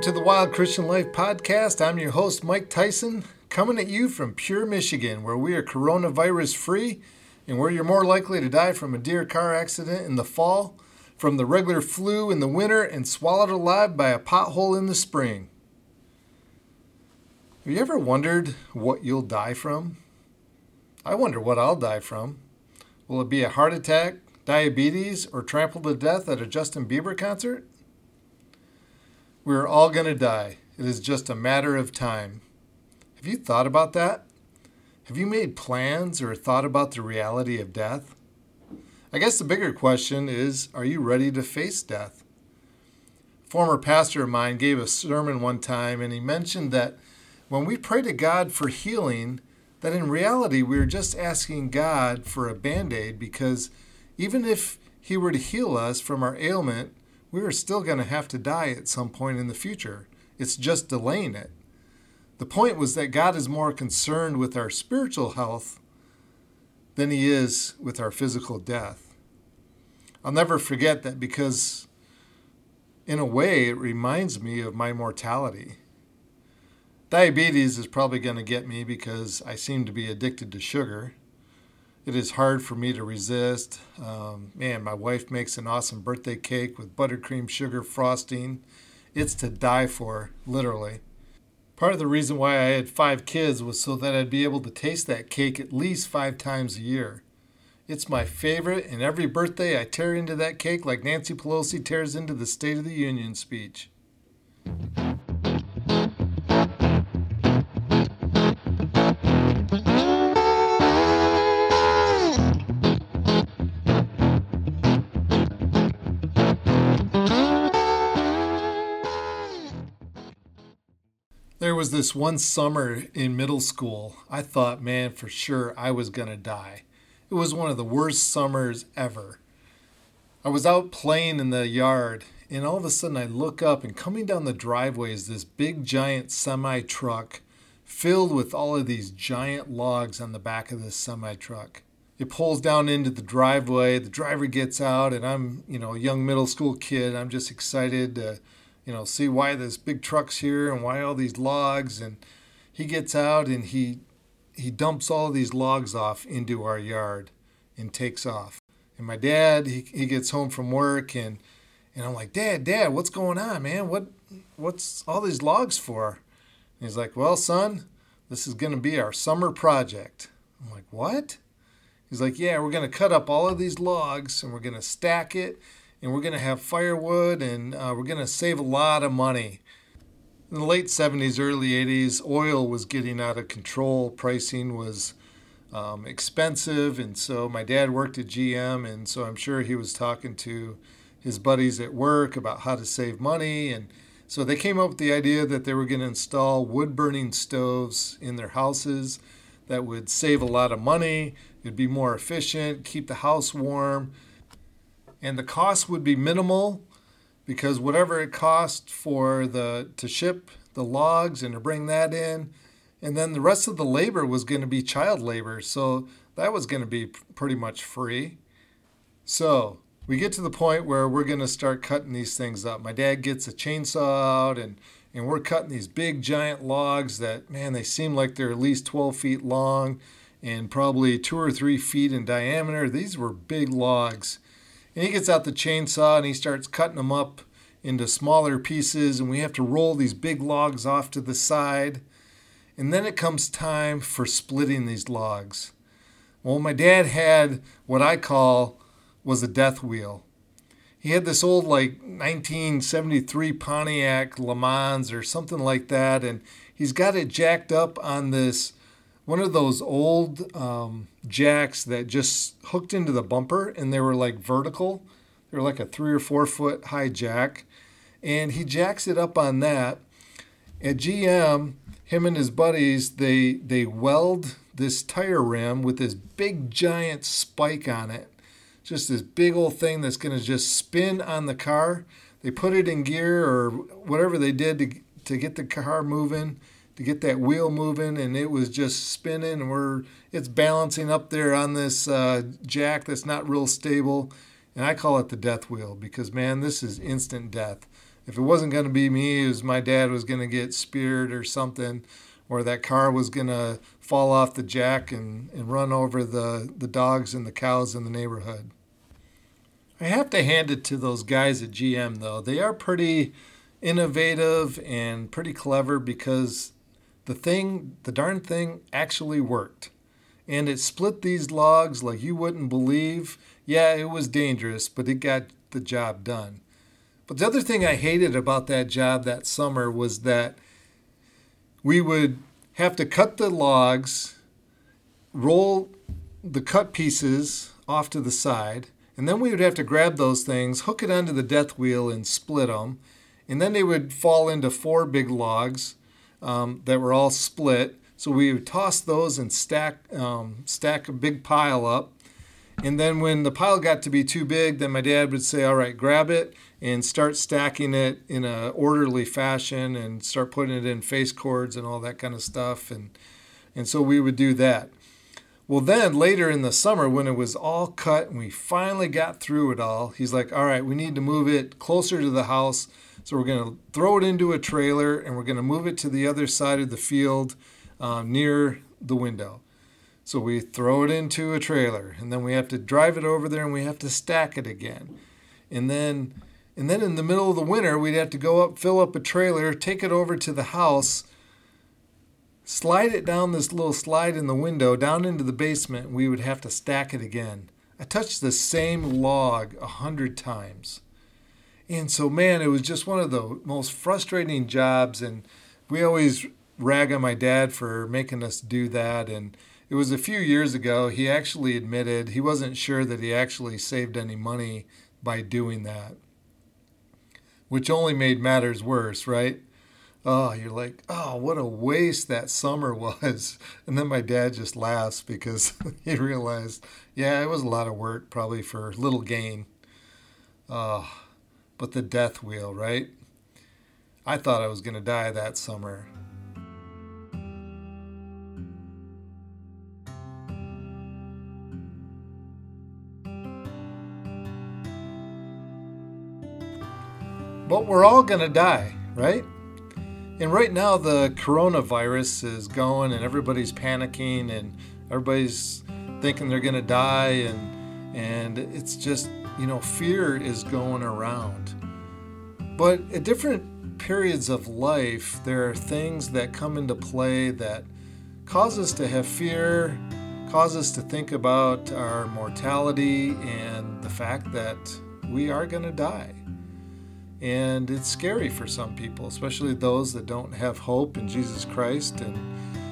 to the Wild Christian Life podcast. I'm your host, Mike Tyson, coming at you from Pure, Michigan, where we are coronavirus free and where you're more likely to die from a deer car accident in the fall, from the regular flu in the winter, and swallowed alive by a pothole in the spring. Have you ever wondered what you'll die from? I wonder what I'll die from. Will it be a heart attack, diabetes, or trampled to death at a Justin Bieber concert? We're all going to die. It is just a matter of time. Have you thought about that? Have you made plans or thought about the reality of death? I guess the bigger question is, are you ready to face death? A former pastor of mine gave a sermon one time, and he mentioned that when we pray to God for healing, that in reality we're just asking God for a Band-Aid, because even if He were to heal us from our ailment, we are still going to have to die at some point in the future. It's just delaying it. The point was that God is more concerned with our spiritual health than He is with our physical death. I'll never forget that, because in a way it reminds me of my mortality. Diabetes is probably going to get me because I seem to be addicted to sugar. It is hard for me to resist. My wife makes an awesome birthday cake with buttercream sugar frosting. It's to die for, literally. Part of the reason why I had 5 kids was so that I'd be able to taste that cake at least 5 times a year. It's my favorite, and every birthday I tear into that cake like Nancy Pelosi tears into the State of the Union speech. There was this one summer in middle school, I thought, man, for sure I was going to die. It was one of the worst summers ever. I was out playing in the yard, and all of a sudden I look up, and coming down the driveway is this big giant semi-truck filled with all of these giant logs on the back of this semi-truck. It pulls down into the driveway, the driver gets out, and I'm, a young middle school kid. I'm just excited to see why this big truck's here and why all these logs. And he gets out and he dumps all these logs off into our yard and takes off. And my dad, he gets home from work, and I'm like, Dad, what's going on, man? What's all these logs for? And he's like, well, son, this is going to be our summer project. I'm like, what? He's like, yeah, we're going to cut up all of these logs and we're going to stack it, and we're going to have firewood, and we're going to save a lot of money. In the late 70s, early 80s, oil was getting out of control. Pricing was expensive, and so my dad worked at GM, and so I'm sure he was talking to his buddies at work about how to save money. And so they came up with the idea that they were going to install wood-burning stoves in their houses that would save a lot of money. It'd be more efficient, keep the house warm. And the cost would be minimal, because whatever it cost to ship the logs and to bring that in, and then the rest of the labor was going to be child labor, so that was going to be pretty much free. So we get to the point where we're going to start cutting these things up. My dad gets a chainsaw out, and we're cutting these big giant logs that, man, they seem like they're at least 12 feet long and probably 2 or 3 feet in diameter. These were big logs. And he gets out the chainsaw and he starts cutting them up into smaller pieces, and we have to roll these big logs off to the side. And then it comes time for splitting these logs. Well, my dad had what I call was a death wheel. He had this old 1973 Pontiac Le Mans or something like that, and he's got it jacked up on one of those old jacks that just hooked into the bumper, and they were vertical. They were like a 3 or 4 foot high jack. And he jacks it up on that. At GM, him and his buddies, they weld this tire rim with this big giant spike on it. Just this big old thing that's going to just spin on the car. They put it in gear or whatever they did to get the car moving, to get that wheel moving, and it was just spinning, and it's balancing up there on this jack that's not real stable. And I call it the death wheel because, man, this is instant death. If it wasn't going to be me, it was my dad was going to get speared or something, or that car was going to fall off the jack and run over the dogs and the cows in the neighborhood. I have to hand it to those guys at GM, though. They are pretty innovative and pretty clever because the darn thing actually worked. And it split these logs like you wouldn't believe. Yeah, it was dangerous, but it got the job done. But the other thing I hated about that job that summer was that we would have to cut the logs, roll the cut pieces off to the side, and then we would have to grab those things, hook it onto the death wheel, and split them. And then they would fall into 4 big logs that were all split. So we would toss those and stack a big pile up. And then when the pile got to be too big, then my dad would say, all right, grab it and start stacking it in an orderly fashion and start putting it in face cords and all that kind of stuff. And so we would do that. Well, then later in the summer, when it was all cut and we finally got through it all, he's like, all right, we need to move it closer to the house. So we're going to throw it into a trailer and we're going to move it to the other side of the field near the window. So we throw it into a trailer and then we have to drive it over there and we have to stack it again. And then in the middle of the winter, we'd have to go up, fill up a trailer, take it over to the house, slide it down this little slide in the window, down into the basement, and we would have to stack it again. I touched the same log 100 times. And so, man, it was just one of the most frustrating jobs, and we always rag on my dad for making us do that. And it was a few years ago, he actually admitted he wasn't sure that he actually saved any money by doing that, which only made matters worse, right? Oh, you're like, oh, what a waste that summer was. And then my dad just laughs because he realized, yeah, it was a lot of work, probably for little gain. Oh, but the death wheel, right? I thought I was going to die that summer. But we're all going to die, right? And right now the coronavirus is going and everybody's panicking and everybody's thinking they're going to die and it's just, fear is going around. But at different periods of life, there are things that come into play that cause us to have fear, cause us to think about our mortality and the fact that we are going to die. And it's scary for some people, especially those that don't have hope in Jesus Christ. And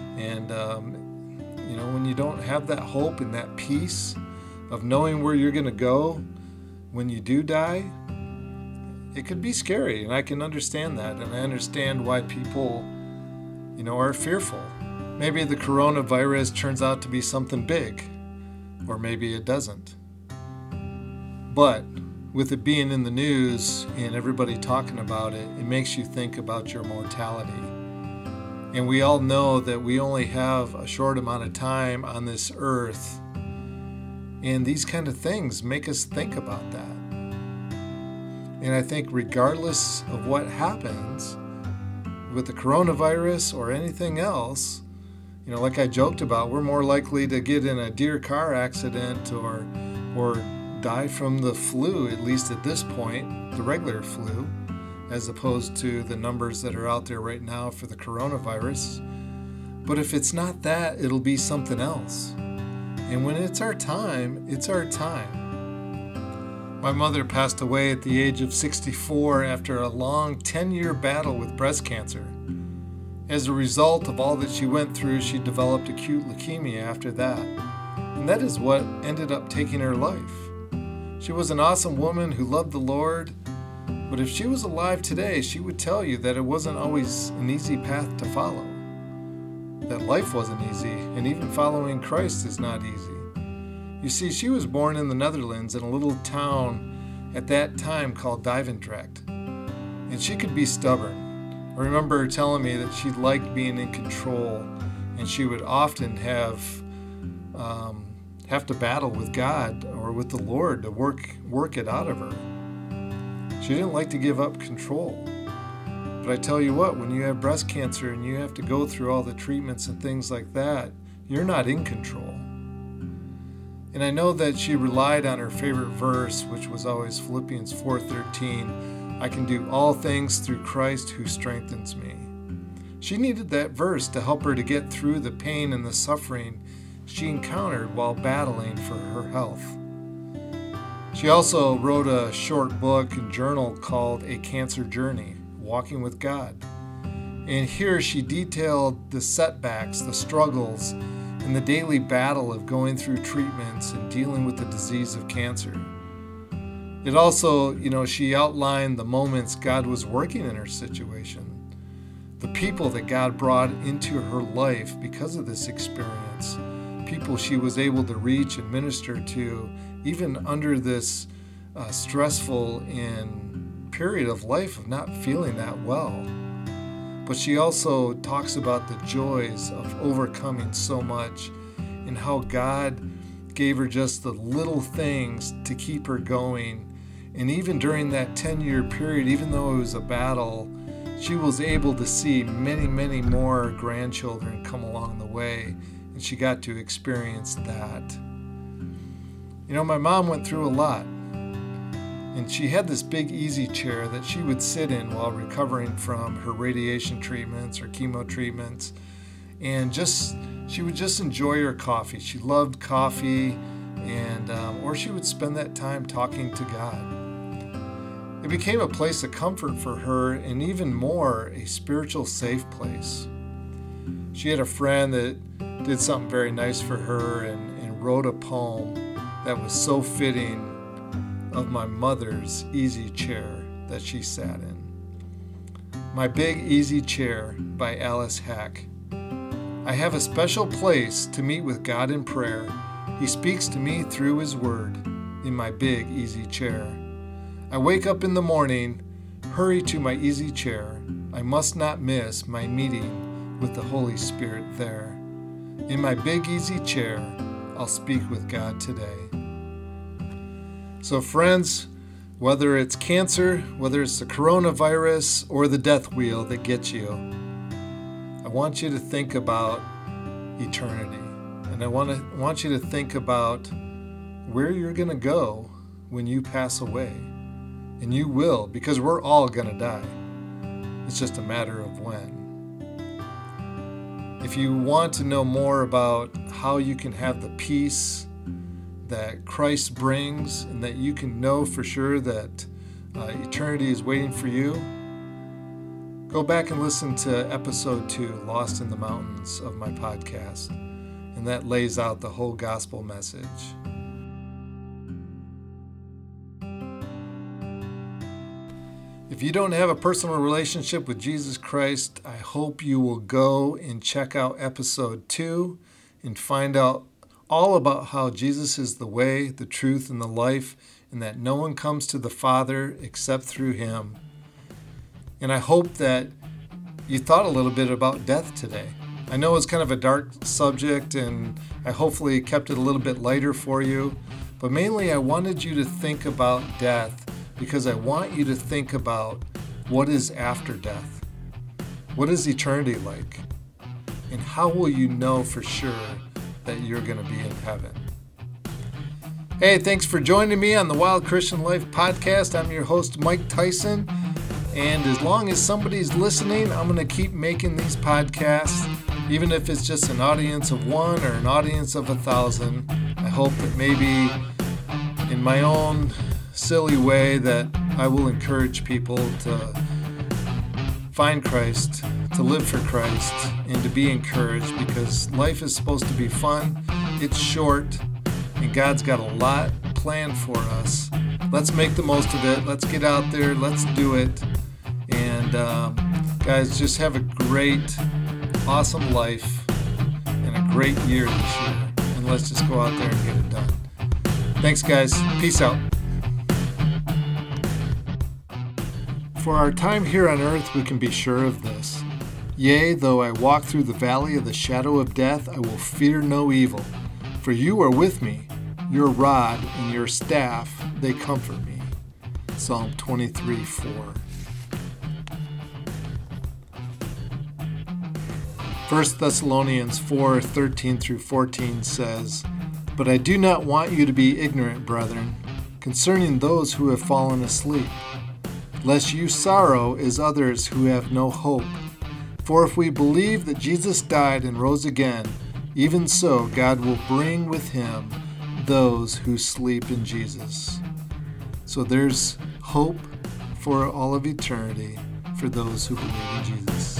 when you don't have that hope and that peace of knowing where you're going to go when you do die, it could be scary. And I can understand that. And I understand why people, are fearful. Maybe the coronavirus turns out to be something big, or maybe it doesn't. But with it being in the news and everybody talking about it, it makes you think about your mortality. And we all know that we only have a short amount of time on this earth. And these kind of things make us think about that. And I think regardless of what happens with the coronavirus or anything else, like I joked about, we're more likely to get in a deer car accident or die from the flu, at least at this point, the regular flu, as opposed to the numbers that are out there right now for the coronavirus. But if it's not that, it'll be something else. And when it's our time, it's our time. My mother passed away at the age of 64 after a long 10-year battle with breast cancer. As a result of all that she went through, she developed acute leukemia after that. And that is what ended up taking her life. She was an awesome woman who loved the Lord, but if she was alive today, she would tell you that it wasn't always an easy path to follow, that life wasn't easy, and even following Christ is not easy. You see, she was born in the Netherlands in a little town at that time called Duivendrecht, and she could be stubborn. I remember her telling me that she liked being in control, and she would often have to battle with God or with the Lord to work it out of her. She didn't like to give up control. But I tell you what, when you have breast cancer and you have to go through all the treatments and things like that, you're not in control. And I know that she relied on her favorite verse, which was always Philippians 4:13, I can do all things through Christ who strengthens me. She needed that verse to help her to get through the pain and the suffering she encountered while battling for her health. She also wrote a short book and journal called A Cancer Journey, Walking with God. And here she detailed the setbacks, the struggles, and the daily battle of going through treatments and dealing with the disease of cancer. It also, she outlined the moments God was working in her situation, the people that God brought into her life because of this experience, people she was able to reach and minister to, even under this stressful period of life of not feeling that well. But she also talks about the joys of overcoming so much and how God gave her just the little things to keep her going. And even during that 10-year period, even though it was a battle, she was able to see many, many more grandchildren come along the way, and she got to experience that. My mom went through a lot. And she had this big easy chair that she would sit in while recovering from her radiation treatments or chemo treatments. And she would just enjoy her coffee. She loved coffee, or she would spend that time talking to God. It became a place of comfort for her, and even more, a spiritual safe place. She had a friend that did something very nice for her and wrote a poem that was so fitting of my mother's easy chair that she sat in. My Big Easy Chair by Alice Hack. I have a special place to meet with God in prayer. He speaks to me through His Word in my big easy chair. I wake up in the morning, hurry to my easy chair. I must not miss my meeting with the Holy Spirit there. In my big easy chair, I'll speak with God today. So friends, whether it's cancer, whether it's the coronavirus, or the death wheel that gets you, I want you to think about eternity. And I want you to think about where you're going to go when you pass away. And you will, because we're all going to die. It's just a matter of when. If you want to know more about how you can have the peace that Christ brings, and that you can know for sure that eternity is waiting for you, go back and listen to episode 2, Lost in the Mountains, of my podcast, and that lays out the whole gospel message. If you don't have a personal relationship with Jesus Christ, I hope you will go and check out episode 2 and find out all about how Jesus is the way, the truth, and the life, and that no one comes to the Father except through Him. And I hope that you thought a little bit about death today. I know it's kind of a dark subject, and I hopefully kept it a little bit lighter for you, but mainly I wanted you to think about death because I want you to think about what is after death. What is eternity like? And how will you know for sure that you're going to be in heaven? Hey, thanks for joining me on the Wild Christian Life podcast. I'm your host, Mike Tyson. And as long as somebody's listening, I'm going to keep making these podcasts, even if it's just an audience of 1 or an audience of 1,000. I hope that maybe in my own silly way that I will encourage people to find Christ, to live for Christ, and to be encouraged, because life is supposed to be fun. It's short, and God's got a lot planned for us. Let's make the most of it. Let's get out there. Let's do it. And guys, just have a great, awesome life and a great year this year. And let's just go out there and get it done. Thanks, guys. Peace out. For our time here on earth, we can be sure of this. Yea, though I walk through the valley of the shadow of death, I will fear no evil. For you are with me, your rod and your staff, they comfort me. Psalm 23:4. 1 Thessalonians 4:13 through 14 says, "But I do not want you to be ignorant, brethren, concerning those who have fallen asleep, lest you sorrow as others who have no hope. For if we believe that Jesus died and rose again, even so God will bring with him those who sleep in Jesus." So there's hope for all of eternity for those who believe in Jesus.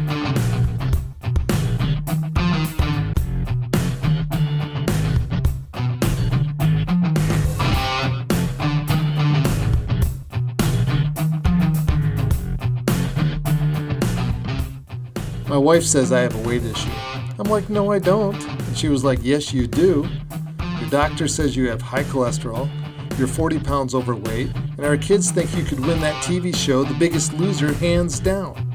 My wife says I have a weight issue. I'm like, no, I don't. And she was like, yes, you do. Your doctor says you have high cholesterol, you're 40 pounds overweight, and our kids think you could win that TV show, The Biggest Loser, hands down.